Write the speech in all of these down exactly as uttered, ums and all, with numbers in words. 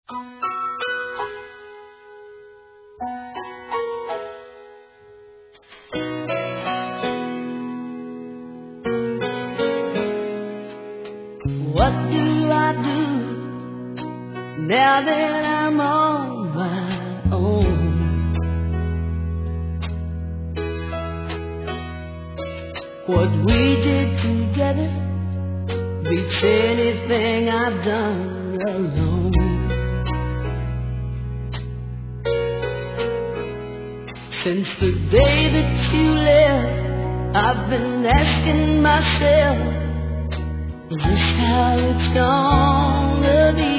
What do I do now that I'm on my own? What we did together beats anything I've done alone. Since the day that you left, I've been asking myself, is this how it's gonna be?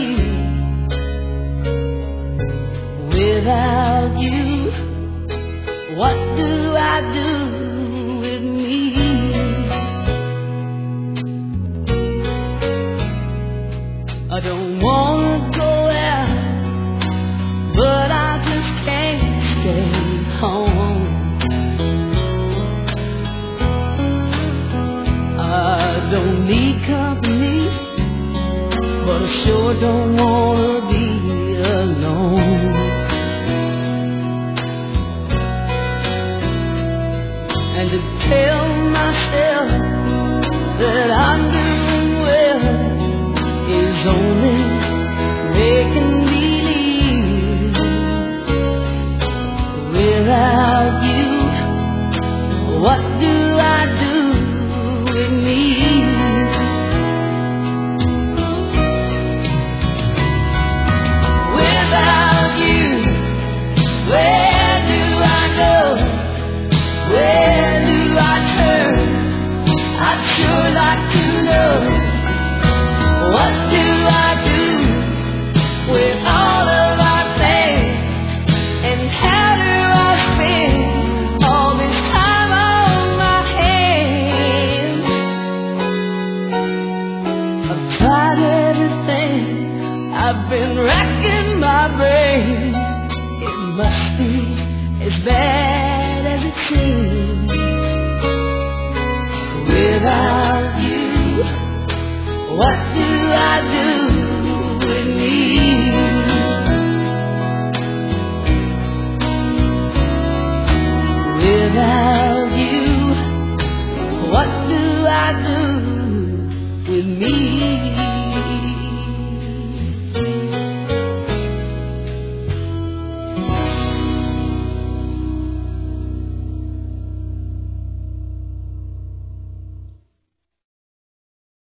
Without you, what do I do with me? I don't wanna go out, but I just can't stay home. I don't need company, but I sure don't wanna be alone. And to tell myself that I'm doing well is only making believe. Without you, what do I do with me? Without you, where do I go? Where do I turn? I'd sure like to know. What do I do with